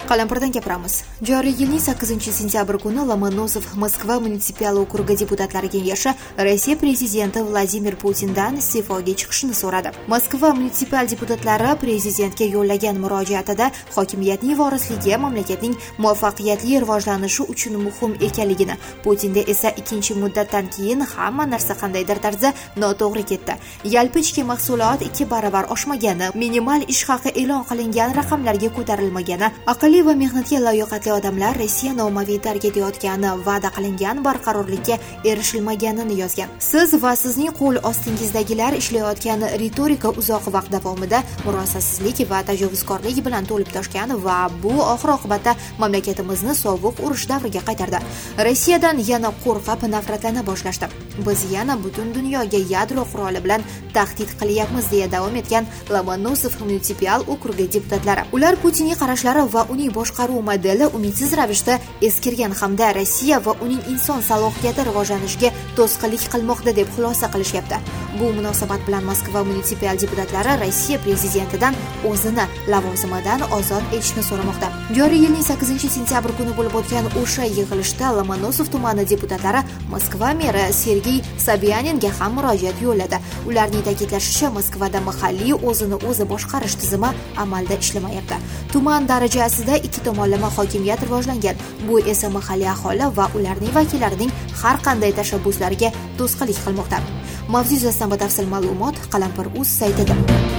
Qalampirdan gapiramiz. Joriy yilning 8-sentyabr kuni Lomonosov Moskva munitsipal okrugi deputatlari kengashi Rossiya prezidenti Vladimir Putindan iste'foga chiqishni so'radi. Moskva munitsipal deputatlari prezidentga yo'llagan murojaatida hokimiyatning vorisligi mamlakatning muvaffaqiyatli rivojlanishi uchun muhim ekanligini, Putinda esa ikkinchi muddatdan keyin hamma narsa qandaydir tarzda noto'g'ri ketdi. Yalpi ichki mahsulot 2 baravar oshmagani, minimal ish haqi e'lon qilingan raqamlarga ko'tarilmagani, aqlli va mehnatga layoqatli odamlar Rossiya ommaviy tark etayotgani, va'da qilingan barqarorlikka erishilmaganini yozgan. Siz va sizning qo'l ostingizdagilar ishlayotgan ritorika uzoq vaqt davomida murosasizlik va tajovuzkorlik bilan to'lib toshgan va bu oxir-oqibatda mamlakatimizni sovuq urush davriga qaytardi. Rossiyadan yana qo'rqib, nafratlana boshlashdi. Biz yana butun dunyoga yadro quroli bilan tahdid qilyapmiz, deya davom etgan Lomonosov munitsipal okrugi deputatlari. Ular Putinning qarashlari va uning boshqaruv modeli umidsiz ravishda eskirgan hamda Rossiya va uning inson salohiyati rivojlanishiga to'sqinlik qilmoqda deb xulosa qilishyapti. Bu munosabat bilan Moskva munitsipal deputatlari Rossiya prezidentidan o'zini lavozimidan ozod etishni so'ramoqda. Joriy yilning 8-sentyabr kuni bo'lib o'tgan o'sha yig'ilishda Lomonosov tumani deputatlari Moskva meri Sergey Sobyaninga ham murojaat yo'lladi. Ularning ta'kidlashicha, Moskvada mahalliy o'zini o'zi boshqarish tizimi amalda ishlamayapti. Tuman darajasida ikki tomonlama hokimiyat rivojlangan. Bu esa mahalliy aholi va ularning vakillarining har qanday tashabbuslariga to'sqinlik qilmoqda. Mavzu yuzasidan batafsil ma'lumot Qalampir.uz saytida.